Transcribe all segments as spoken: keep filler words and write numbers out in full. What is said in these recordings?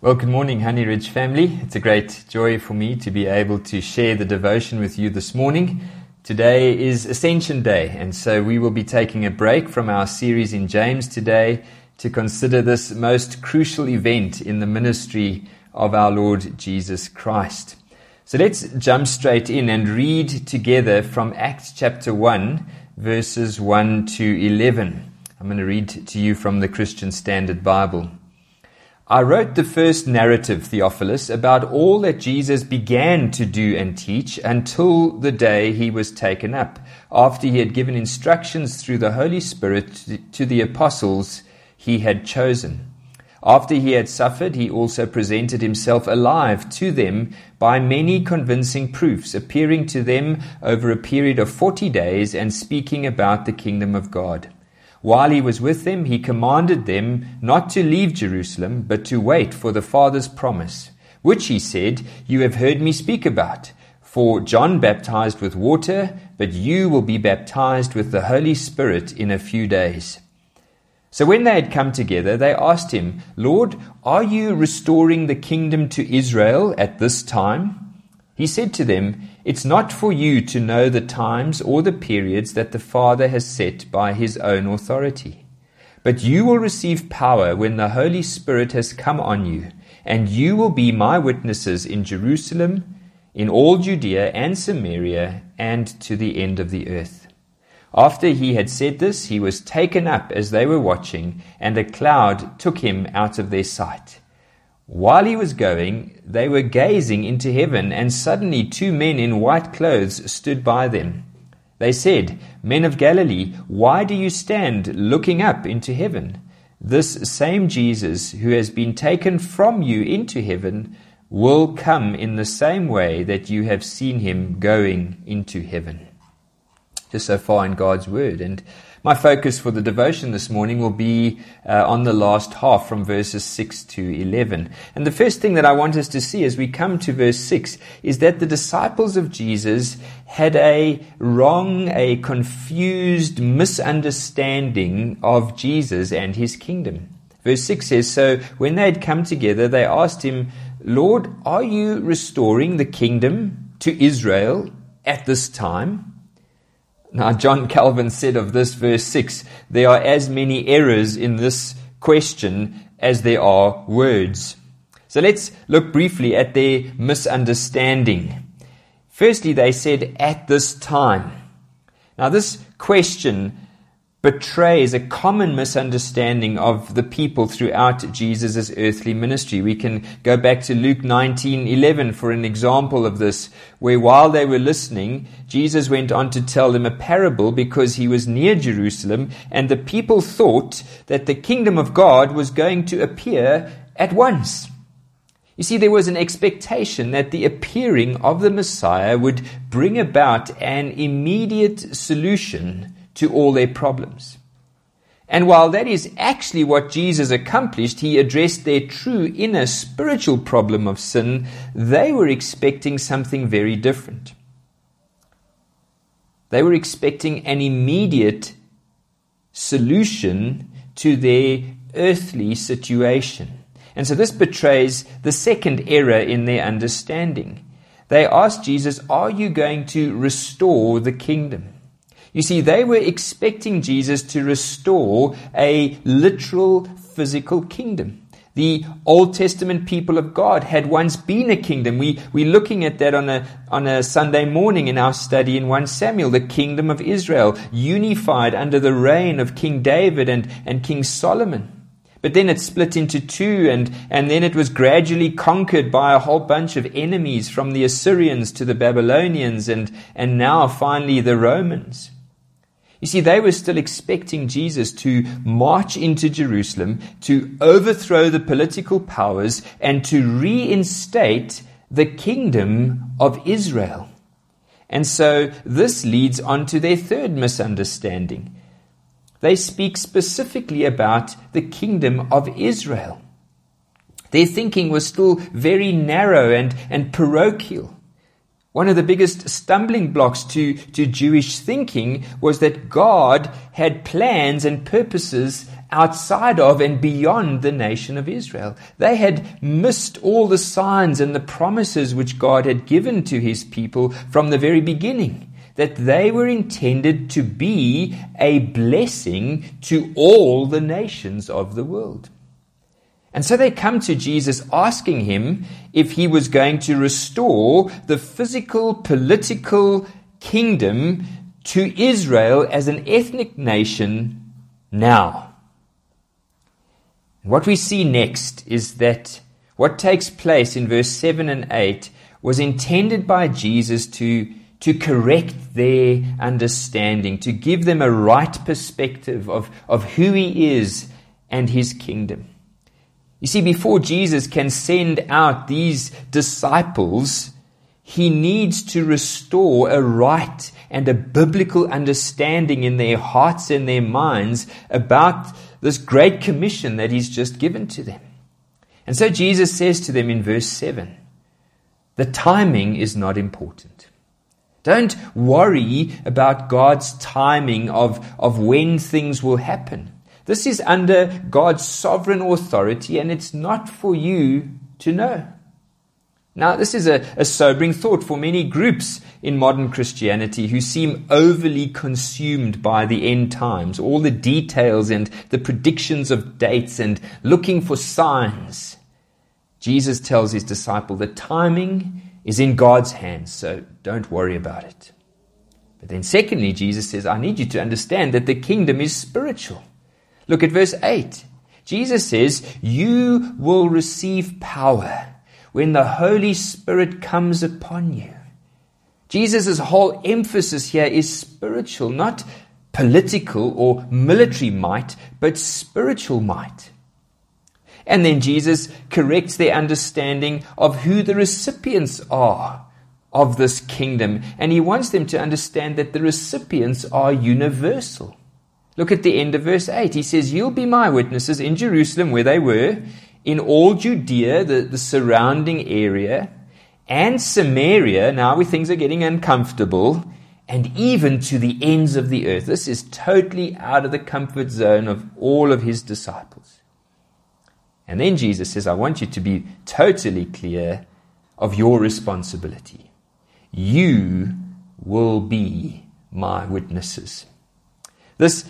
Well, good morning, Honey Ridge family. It's a great joy for me to be able to share the devotion with you this morning. Today is Ascension Day, and so we will be taking a break from our series in James today to consider this most crucial event in the ministry of our Lord Jesus Christ. So let's jump straight in and read together from Acts chapter one, verses one to eleven. I'm going to read to you from the Christian Standard Bible. I wrote the first narrative, Theophilus, about all that Jesus began to do and teach until the day he was taken up, after he had given instructions through the Holy Spirit to the apostles he had chosen. After he had suffered, he also presented himself alive to them by many convincing proofs, appearing to them over a period of forty days and speaking about the kingdom of God. While he was with them, he commanded them not to leave Jerusalem, but to wait for the Father's promise, which he said, "You have heard me speak about. For John baptized with water, but you will be baptized with the Holy Spirit in a few days." So when they had come together, they asked him, "Lord, are you restoring the kingdom to Israel at this time?" He said to them, "It's not for you to know the times or the periods that the Father has set by his own authority. But you will receive power when the Holy Spirit has come on you, and you will be my witnesses in Jerusalem, in all Judea and Samaria, and to the end of the earth." After he had said this, he was taken up as they were watching, and a cloud took him out of their sight. While he was going, they were gazing into heaven, and suddenly two men in white clothes stood by them. They said, "Men of Galilee, why do you stand looking up into heaven? This same Jesus who has been taken from you into heaven will come in the same way that you have seen him going into heaven." Just so far in God's word. And my focus for the devotion this morning will be uh, on the last half from verses six to eleven. And the first thing that I want us to see as we come to verse six is that the disciples of Jesus had a wrong, a confused misunderstanding of Jesus and his kingdom. Verse six says, "So when they had come together, they asked him, 'Lord, are you restoring the kingdom to Israel at this time?'" Now, John Calvin said of this verse six, there are as many errors in this question as there are words. So let's look briefly at their misunderstanding. Firstly, they said, "at this time." Now, this question betrays a common misunderstanding of the people throughout Jesus' earthly ministry. We can go back to Luke nineteen eleven for an example of this, where while they were listening, Jesus went on to tell them a parable because he was near Jerusalem, and the people thought that the kingdom of God was going to appear at once. You see, there was an expectation that the appearing of the Messiah would bring about an immediate solution to all their problems. And while that is actually what Jesus accomplished, he addressed their true inner spiritual problem of sin, they were expecting something very different. They were expecting an immediate solution to their earthly situation. And so this betrays the second error in their understanding. They asked Jesus, "Are you going to restore the kingdom?" You see, they were expecting Jesus to restore a literal physical kingdom. The Old Testament people of God had once been a kingdom. We, we're looking at that on a, on a Sunday morning in our study in First Samuel, the kingdom of Israel, unified under the reign of King David and, and King Solomon. But then it split into two, and, and then it was gradually conquered by a whole bunch of enemies, from the Assyrians to the Babylonians, and, and now finally the Romans. You see, they were still expecting Jesus to march into Jerusalem, to overthrow the political powers, and to reinstate the kingdom of Israel. And so this leads on to their third misunderstanding. They speak specifically about the kingdom of Israel. Their thinking was still very narrow and, and parochial. One of the biggest stumbling blocks to, to Jewish thinking was that God had plans and purposes outside of and beyond the nation of Israel. They had missed all the signs and the promises which God had given to his people from the very beginning, that they were intended to be a blessing to all the nations of the world. And so they come to Jesus asking him if he was going to restore the physical, political kingdom to Israel as an ethnic nation now. What we see next is that what takes place in verse seven and eight was intended by Jesus to, to correct their understanding, to give them a right perspective of, of who he is and his kingdom. You see, before Jesus can send out these disciples, he needs to restore a right and a biblical understanding in their hearts and their minds about this great commission that he's just given to them. And so Jesus says to them in verse seven, the timing is not important. Don't worry about God's timing of, of when things will happen. This is under God's sovereign authority, and it's not for you to know. Now, this is a, a sobering thought for many groups in modern Christianity who seem overly consumed by the end times, all the details and the predictions of dates and looking for signs. Jesus tells his disciple the timing is in God's hands, so don't worry about it. But then secondly, Jesus says, I need you to understand that the kingdom is spiritual. Look at verse eight. Jesus says, you will receive power when the Holy Spirit comes upon you. Jesus' whole emphasis here is spiritual, not political or military might, but spiritual might. And then Jesus corrects their understanding of who the recipients are of this kingdom. And he wants them to understand that the recipients are universal. Look at the end of verse eight. He says, you'll be my witnesses in Jerusalem, where they were, in all Judea, the, the surrounding area, and Samaria, now where things are getting uncomfortable, and even to the ends of the earth. This is totally out of the comfort zone of all of his disciples. And then Jesus says, I want you to be totally clear of your responsibility. You will be my witnesses. This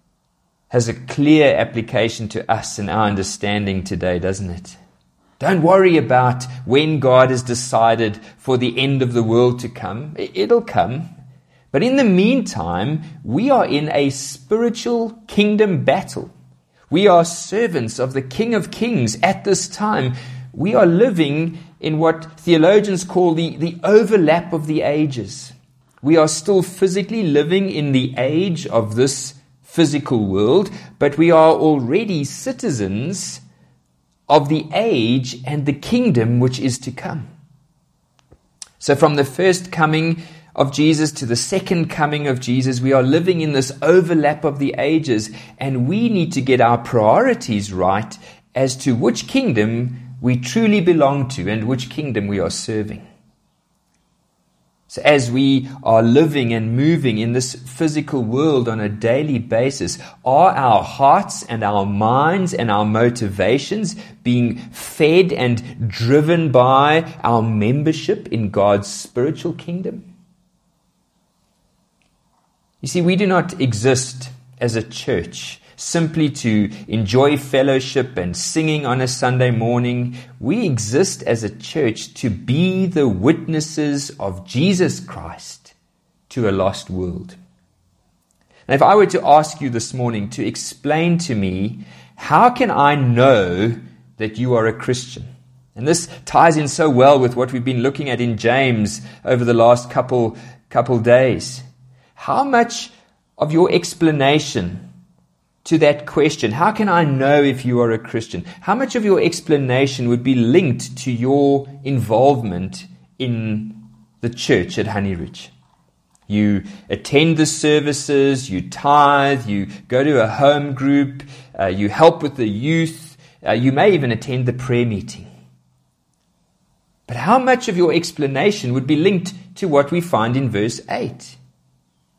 has a clear application to us and our understanding today, doesn't it? Don't worry about when God has decided for the end of the world to come. It'll come. But in the meantime, we are in a spiritual kingdom battle. We are servants of the King of Kings at this time. We are living in what theologians call the, the overlap of the ages. We are still physically living in the age of this physical world, but we are already citizens of the age and the kingdom which is to come. So from the first coming of Jesus to the second coming of Jesus, we are living in this overlap of the ages, and we need to get our priorities right as to which kingdom we truly belong to and which kingdom we are serving. So as we are living and moving in this physical world on a daily basis, are our hearts and our minds and our motivations being fed and driven by our membership in God's spiritual kingdom? You see, we do not exist as a church simply to enjoy fellowship and singing on a Sunday morning. We exist as a church to be the witnesses of Jesus Christ to a lost world. Now, if I were to ask you this morning to explain to me, how can I know that you are a Christian? And this ties in so well with what we've been looking at in James over the last couple, couple days. How much of your explanation to that question, how can I know if you are a Christian? How much of your explanation would be linked to your involvement in the church at Honeyridge? You attend the services, you tithe, you go to a home group, uh, you help with the youth, uh, you may even attend the prayer meeting. But how much of your explanation would be linked to what we find in verse eight?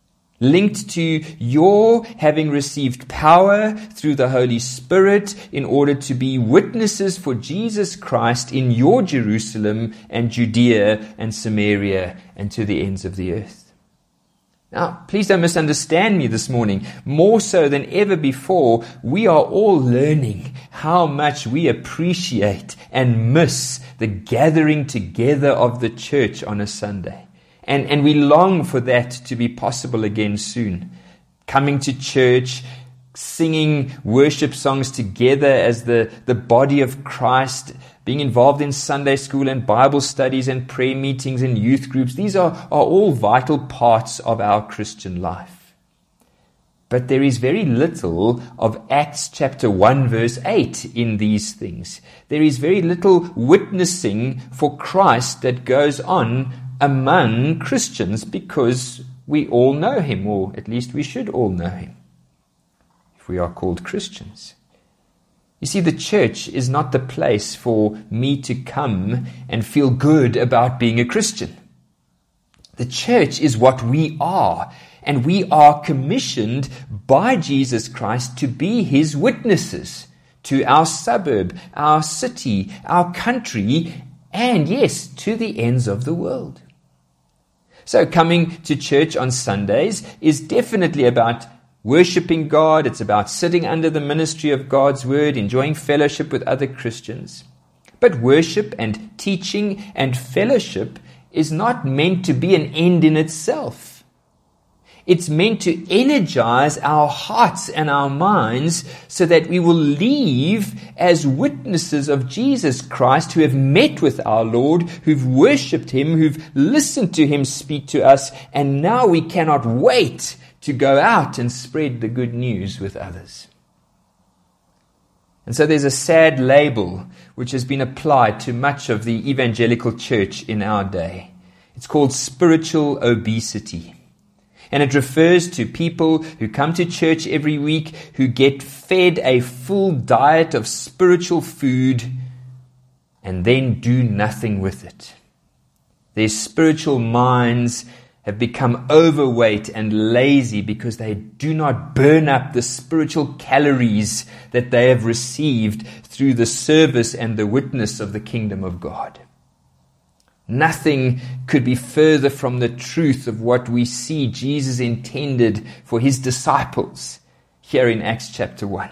linked to your having received power through the Holy Spirit in order to be witnesses for Jesus Christ in your Jerusalem and Judea and Samaria and to the ends of the earth. Now, please don't misunderstand me this morning. More so than ever before, we are all learning how much we appreciate and miss the gathering together of the church on a Sunday. And, and we long for that to be possible again soon. Coming to church, singing worship songs together as the, the body of Christ, being involved in Sunday school and Bible studies and prayer meetings and youth groups. These are, are all vital parts of our Christian life. But there is very little of Acts chapter one verse eight in these things. There is very little witnessing for Christ that goes on among Christians because we all know him, or at least we should all know him, if we are called Christians. You see, the church is not the place for me to come and feel good about being a Christian. The church is what we are, and we are commissioned by Jesus Christ to be his witnesses to our suburb, our city, our country, and yes, to the ends of the world. So coming to church on Sundays is definitely about worshipping God. It's about sitting under the ministry of God's word, enjoying fellowship with other Christians. But worship and teaching and fellowship is not meant to be an end in itself. It's meant to energize our hearts and our minds so that we will leave as witnesses of Jesus Christ who have met with our Lord, who've worshipped him, who've listened to him speak to us, and now we cannot wait to go out and spread the good news with others. And so there's a sad label which has been applied to much of the evangelical church in our day. It's called spiritual obesity. And it refers to people who come to church every week, who get fed a full diet of spiritual food and then do nothing with it. Their spiritual minds have become overweight and lazy because they do not burn up the spiritual calories that they have received through the service and the witness of the kingdom of God. Nothing could be further from the truth of what we see Jesus intended for his disciples here in Acts chapter one.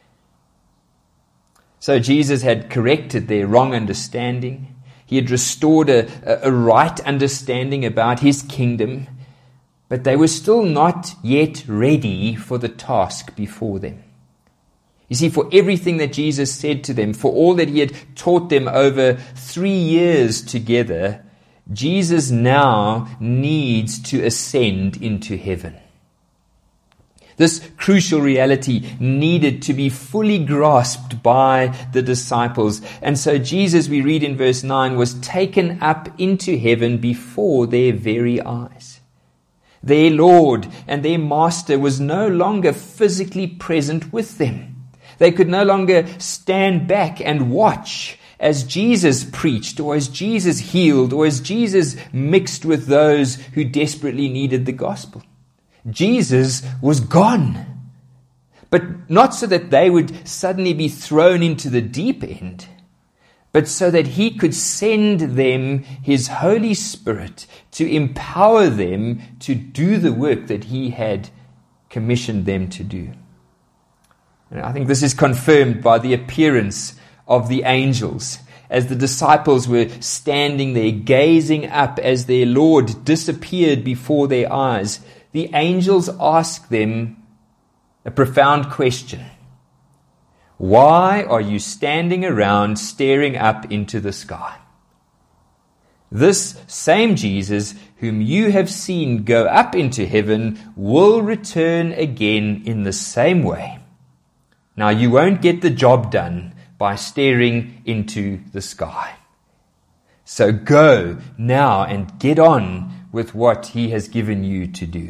So Jesus had corrected their wrong understanding. He had restored a, a right understanding about his kingdom, but they were still not yet ready for the task before them. You see, for everything that Jesus said to them, for all that he had taught them over three years together, Jesus now needs to ascend into heaven. This crucial reality needed to be fully grasped by the disciples. And so Jesus, we read in verse nine, was taken up into heaven before their very eyes. Their Lord and their Master was no longer physically present with them. They could no longer stand back and watch as Jesus preached, or as Jesus healed, or as Jesus mixed with those who desperately needed the gospel. Jesus was gone. But not so that they would suddenly be thrown into the deep end, but so that he could send them his Holy Spirit to empower them to do the work that he had commissioned them to do. And I think this is confirmed by the appearance of the angels as the disciples were standing there gazing up as their Lord disappeared before their eyes. The angels asked them a profound question. Why are you standing around staring up into the sky? This same Jesus whom you have seen go up into heaven will return again in the same way. Now, you won't get the job done by staring into the sky. So go now and get on with what he has given you to do.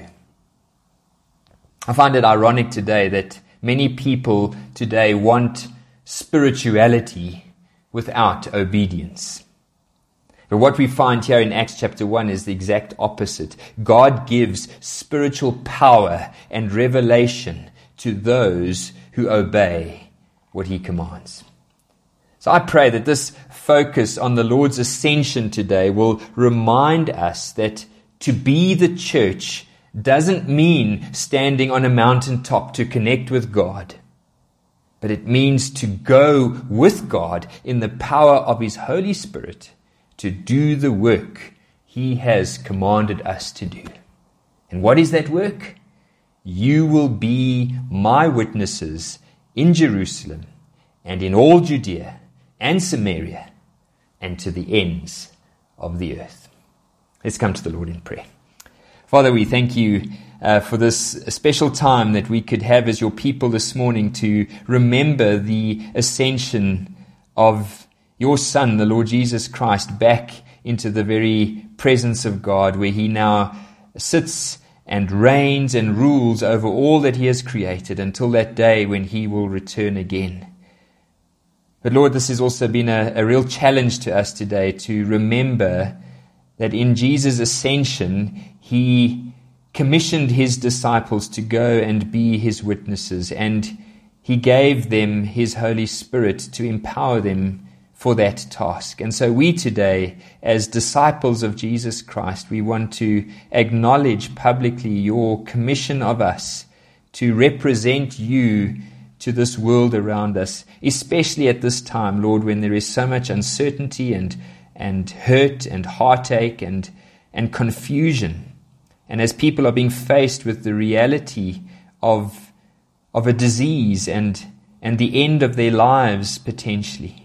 I find it ironic today that many people today want spirituality without obedience. But what we find here in Acts chapter one is the exact opposite. God gives spiritual power and revelation to those who obey what he commands. So I pray that this focus on the Lord's ascension today will remind us that to be the church doesn't mean standing on a mountaintop to connect with God, but it means to go with God in the power of his Holy Spirit to do the work he has commanded us to do. And what is that work? You will be my witnesses in Jerusalem and in all Judea and Samaria and to the ends of the earth. Let's come to the Lord in prayer. Father, we thank you uh, for this special time that we could have as your people this morning to remember the ascension of your Son, the Lord Jesus Christ, back into the very presence of God, where he now sits and reigns and rules over all that he has created until that day when he will return again. But Lord, this has also been a, a real challenge to us today to remember that in Jesus' ascension, he commissioned his disciples to go and be his witnesses, and he gave them his Holy Spirit to empower them for that task. And so we today, as disciples of Jesus Christ, we want to acknowledge publicly your commission of us to represent you to this world around us, especially at this time, Lord, when there is so much uncertainty and and hurt and heartache and and confusion. And as people are being faced with the reality of of a disease and and the end of their lives potentially,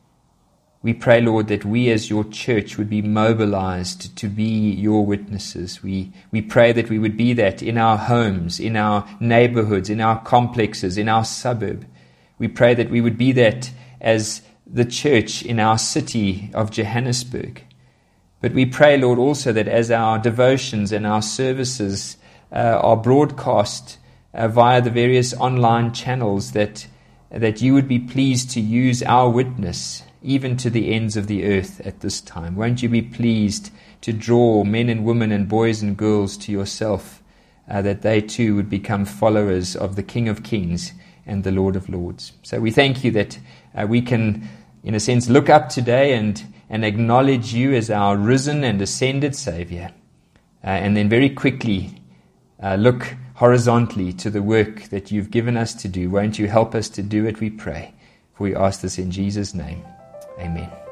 we pray, Lord, that we as your church would be mobilized to be your witnesses. We we pray that we would be that in our homes, in our neighborhoods, in our complexes, in our suburb. We pray that we would be that as the church in our city of Johannesburg. But we pray, Lord, also that as our devotions and our services uh, are broadcast uh, via the various online channels, that that you would be pleased to use our witness even to the ends of the earth at this time. Won't you be pleased to draw men and women and boys and girls to yourself, uh, that they too would become followers of the King of Kings and the Lord of Lords. So we thank you that uh, we can, in a sense, look up today and, and acknowledge you as our risen and ascended Savior, uh, and then very quickly uh, look horizontally to the work that you've given us to do. Won't you help us to do it, we pray. For we ask this in Jesus' name. Amen.